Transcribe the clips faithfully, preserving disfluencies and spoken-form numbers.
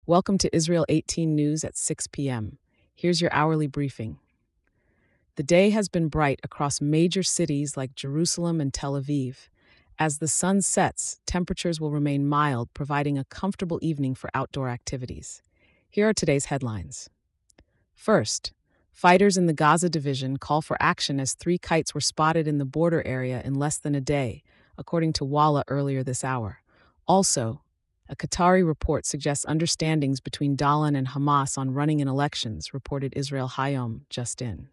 Welcome to Israel eighteen News at six p m. Here's your hourly briefing. The day has been bright across major cities like Jerusalem and Tel Aviv. As the sun sets, temperatures will remain mild, providing a comfortable evening for outdoor activities. Here are today's headlines. First, fighters in the Gaza division call for action as three kites were spotted in the border area in less than a day, according to Walla earlier this hour. Also, a Qatari report suggests understandings between Dahlan and Hamas on running in elections, reported Israel Hayom just in.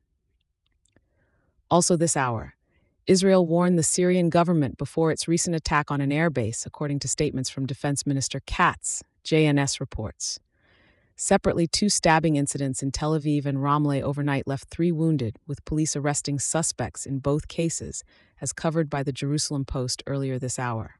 Also this hour, Israel warned the Syrian government before its recent attack on an airbase, according to statements from Defense Minister Katz, J N S reports. Separately, two stabbing incidents in Tel Aviv and Ramleh overnight left three wounded, with police arresting suspects in both cases, as covered by the Jerusalem Post earlier this hour.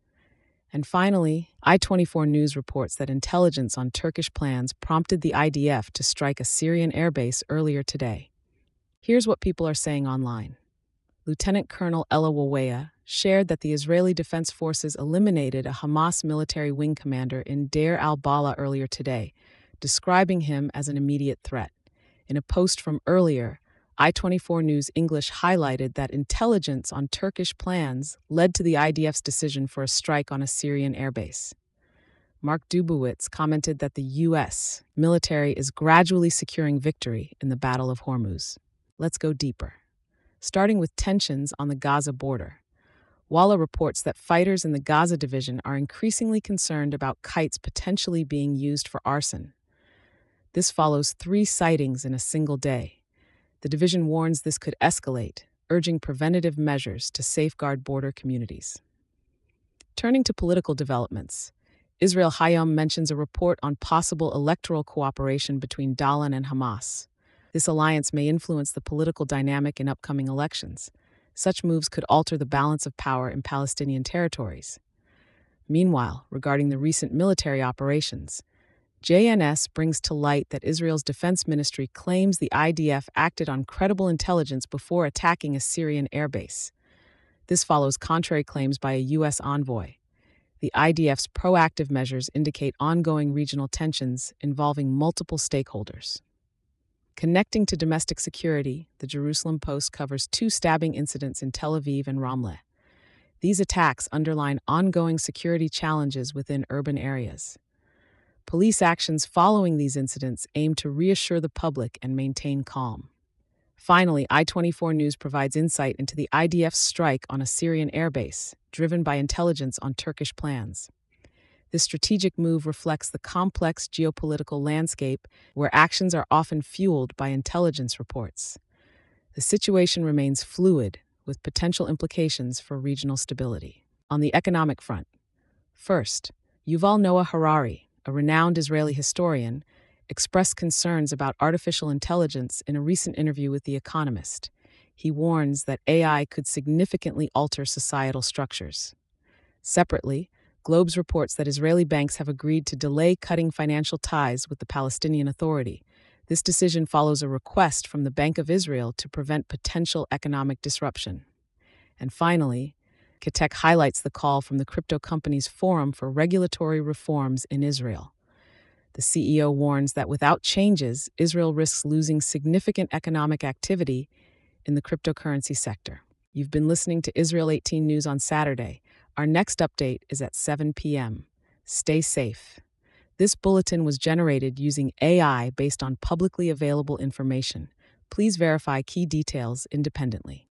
And finally, I twenty-four News reports that intelligence on Turkish plans prompted the I D F to strike a Syrian airbase earlier today. Here's what people are saying online. Lieutenant Colonel Ella Waweya shared that the Israeli Defense Forces eliminated a Hamas military wing commander in Deir al-Balah earlier today, describing him as an immediate threat. In a post from earlier, I twenty-four News English highlighted that intelligence on Turkish plans led to the I D F's decision for a strike on a Syrian airbase. Mark Dubowitz commented that the U S military is gradually securing victory in the Battle of Hormuz. Let's go deeper. Starting with tensions on the Gaza border. Walla reports that fighters in the Gaza division are increasingly concerned about kites potentially being used for arson. This follows three sightings in a single day. The division warns this could escalate, urging preventative measures to safeguard border communities. Turning to political developments, Israel Hayom mentions a report on possible electoral cooperation between Dahlan and Hamas. This alliance may influence the political dynamic in upcoming elections. Such moves could alter the balance of power in Palestinian territories. Meanwhile, regarding the recent military operations, J N S brings to light that Israel's defense ministry claims the I D F acted on credible intelligence before attacking a Syrian airbase. This follows contrary claims by a U S envoy. The I D F's proactive measures indicate ongoing regional tensions involving multiple stakeholders. Connecting to domestic security, the Jerusalem Post covers two stabbing incidents in Tel Aviv and Ramleh. These attacks underline ongoing security challenges within urban areas. Police actions following these incidents aim to reassure the public and maintain calm. Finally, I twenty-four News provides insight into the I D F's strike on a Syrian airbase, driven by intelligence on Turkish plans. This strategic move reflects the complex geopolitical landscape where actions are often fueled by intelligence reports. The situation remains fluid, with potential implications for regional stability. On the economic front, first, Yuval Noah Harari, a renowned Israeli historian, expressed concerns about artificial intelligence in a recent interview with The Economist. He warns that A I could significantly alter societal structures. Separately, Globes reports that Israeli banks have agreed to delay cutting financial ties with the Palestinian Authority. This decision follows a request from the Bank of Israel to prevent potential economic disruption. And finally, Katek highlights the call from the crypto companies Forum for regulatory reforms in Israel. The C E O warns that without changes, Israel risks losing significant economic activity in the cryptocurrency sector. You've been listening to Israel eighteen News on Saturday. Our next update is at seven p m Stay safe. This bulletin was generated using A I based on publicly available information. Please verify key details independently.